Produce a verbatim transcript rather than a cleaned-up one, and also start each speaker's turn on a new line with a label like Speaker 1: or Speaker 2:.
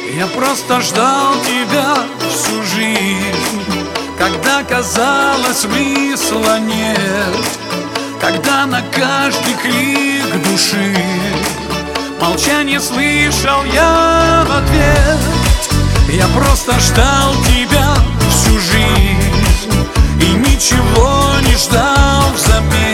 Speaker 1: Я просто ждал тебя всю жизнь, когда казалось смысла нет, когда на каждый крик души молчание слышал я в ответ. Я просто ждал тебя всю жизнь и ничего не ждал взамен.